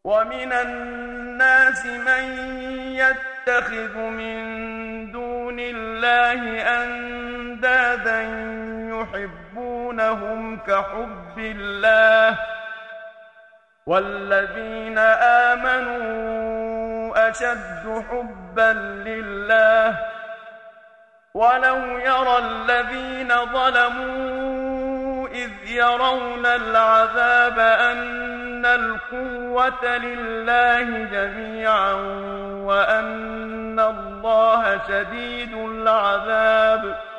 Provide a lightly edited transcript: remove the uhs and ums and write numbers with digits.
ومن الناس من يتخذ من دون الله أندادا يحبونهم كحب الله والذين آمنوا أشد حبا لله ولو يرى الذين ظلموا إذ يرون العذاب أن القوة لله جميعا وأن الله شديد العذاب